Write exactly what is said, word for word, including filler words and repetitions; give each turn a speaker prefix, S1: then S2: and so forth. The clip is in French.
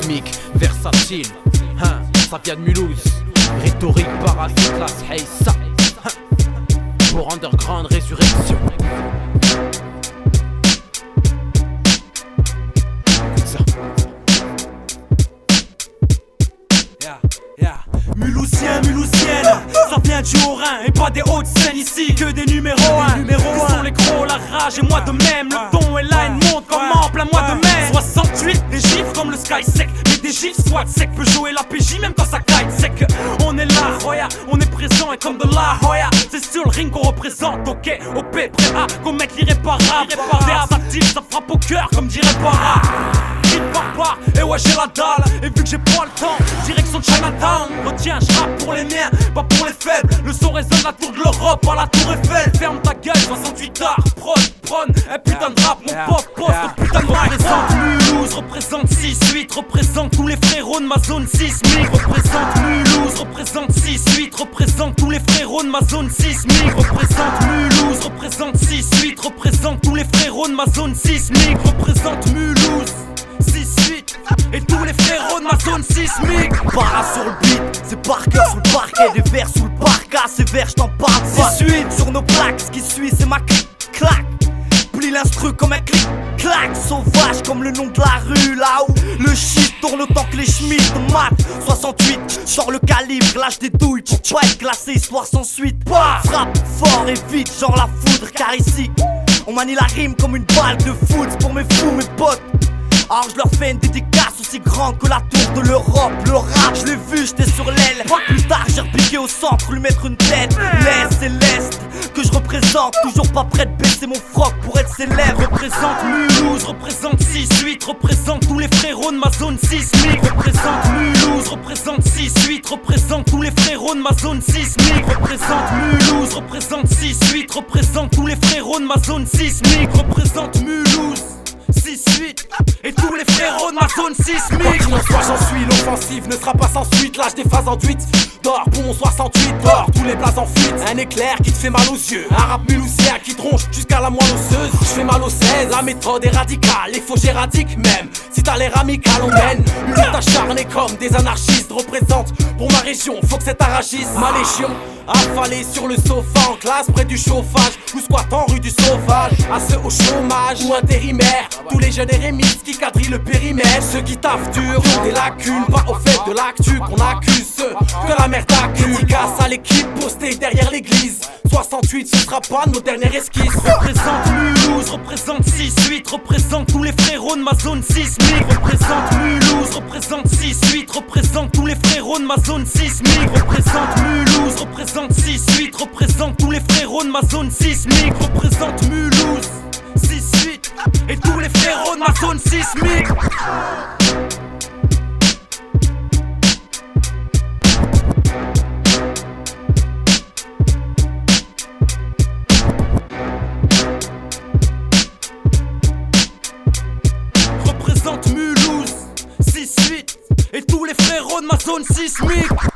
S1: sismique, versatile, hein, ça vient de Mulhouse. Rhétorique, parasite, classe, hey, ça, hein, pour underground, résurrection. Ça.
S2: Yeah, yeah. Mulhousien, mulhousienne, ça vient du Haut-Rhin et pas des Hauts-de-Seine ici, que des numéros un. Numéro un. Sont les gros, la rage et moi de même. Le ton est là, il monte comme en plein mois de mai. soixante-huit, des gifs comme le sky sec. Mais des gifs soit sec, peut jouer la P J même quand ça kite sec. On est là, Roya, on est présent et comme de la Hoya. C'est sur le ring qu'on représente, ok, O P, prêt à commettre l'irréparable. Réparable, actif, ça frappe au cœur comme dirait Para. Papa, et ouais j'ai la dalle. Et vu que j'ai pas le temps, direction Chinatown. Retiens, je rappe pour les miens, pas pour les faibles. Le son résonne la tour de l'Europe, à la tour Eiffel. Ferme ta gueule, soixante-huit arts, prod, prône. Un putain de rap, mon pauvre poste, au putain de mic. Représente Mulhouse, représente six huit. Représente tous les frérots de ma zone sismique. Représente Mulhouse, représente six huit. Représente tous les frérots de ma zone sismique. Représente Mulhouse, représente six huit. Représente tous les frérots de ma zone sismique. Représente Mulhouse six huit et tous les frérots de ma zone sismique.
S3: Para sur le beat, c'est par cœur sur le parquet. Des vers sous le parka, ces vers j't'en parle pas. six huit sur nos plaques, ce qui suit c'est ma clic clac. Plie l'instru comme un clic clac. Sauvage comme le nom de la rue, là où le shit tourne autant que les schmitts. Mat soixante-huit, sors le calibre, lâche des douilles pour pas être glacé, histoire sans suite. Frappe fort et vite, genre la foudre, car ici on manie la rime comme une balle de foot. C'est pour mes fous, mes potes. Alors je leur fais une dédicace aussi grande que la tour de l'Europe. Le rap, je l'ai vu, j'étais sur l'aile. Plus tard j'ai repiqué au centre, lui mettre une tête. L'Est et l'Est que je représente. Toujours pas prêt de baisser mon froc pour être célèbre.
S2: Représente Mulhouse, représente six huit. Représente tous les frérots de ma zone sismique. Représente Mulhouse, représente six huit. Représente tous les frérots de ma zone sismique. Représente Mulhouse, représente six huit. Représente tous les frérots de ma zone sismique. Représente Mulhouse six huit et tous les frérots de ma zone sismique.
S1: Quoi qu'il en soit, j'en suis, l'offensive ne sera pas sans suite. Lâche des phases enduites, dors, bon soixante-huit, dors, tous les blases en fuite. Un éclair qui te fait mal aux yeux, un rap mulhousien qui tronche jusqu'à la moelle osseuse. Je fais mal aux seize, la méthode est radicale, et faut j'éradique même. Si t'as l'air amical, on mène une lutte acharnée comme des anarchistes. Représente pour ma région, faut que cet arrachisse. Ma légion, affalée sur le sofa en classe près du chauffage, ou squat en rue du Sauvage. À ceux au chômage ou intérimaires, tous les jeunes érémites qui quadrillent le périmètre. Ceux qui taffent dur ont des lacunes, pas au fait de l'actu qu'on accuse. Ceux que la merde accuse. Dédicace à l'équipe postée derrière l'église. soixante-huit, ce sera pas nos dernières esquisses.
S2: Représente Mulhouse, représente six huit. Représente tous les frérots de ma zone sismique. Représente Mulhouse, représente six huit. Représente tous les frérots de ma zone sismique. Représente Mulhouse, représente six huit. Représente tous les frérots de ma zone sismique. Représente Mulhouse six huit et tous les frérots de ma zone sismique. Représente Mulhouse six huit et tous les frérots de ma zone sismique.